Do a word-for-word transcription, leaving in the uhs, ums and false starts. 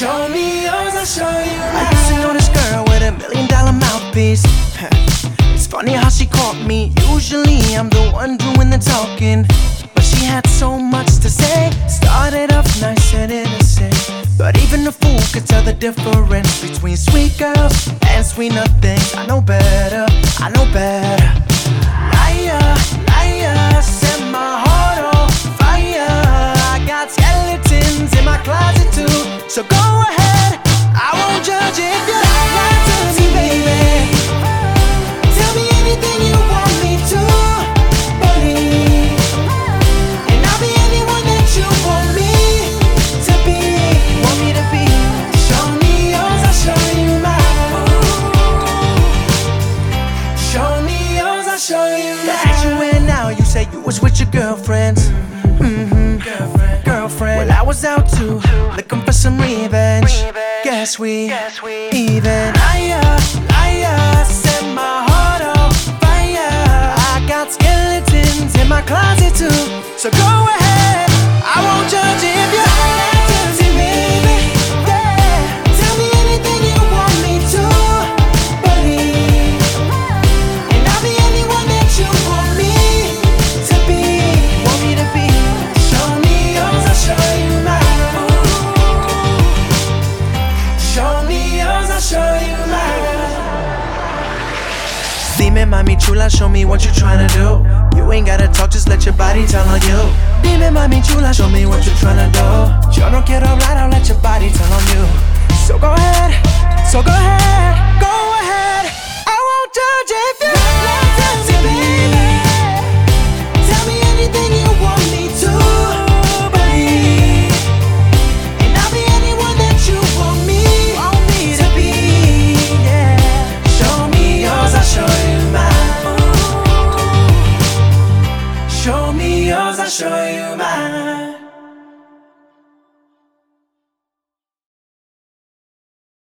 Show me yours, I'll show you mine. I used to know this girl with a million dollar mouthpiece. It's funny how she caught me. Usually I'm the one doing the talking, but she had so much to say. Started off nice and innocent, but even a fool could tell the difference between sweet girls and sweet nothings. I know better, I know better. Liar, liar, set my heart on fire. I got skeletons in my closet too, so go ahead, I won't judge if you lie to me, baby. Tell me anything you want me to believe, and I'll be anyone that you want me to be. Want me to be. Show me yours, I'll show you mine. Show me yours, I'll show you mine. That you in now, you say you was with your girlfriends. Mm-hmm. Girlfriend, Girlfriend. Well, I was out too, looking for some revenge. Guess we, Guess we even. Liar, liar, set my heart on fire. I got skeletons in my closet too, so go ahead, I won't judge if you lie to me, baby. Yeah. Tell me anything you want me to believe, and I'll be anyone that you want me to be. Want me to be. Show me yours, I'll show you mine. Show me yours, I'll show you mine. Dime mami chula, show me what you tryna do. You ain't gotta talk, just let your body tell on you. Dime mami chula, show me what you tryna do. Yo no quiero hablar, I'll let your body tell on you. So go ahead, so go ahead, go ahead, I won't judge if you lie to me, baby. Tell me anything you want me to believe, and I'll be anyone that you want me, want me to be. Yeah. Show me yours, I'll show you mine. Show me yours, I'll show you mine.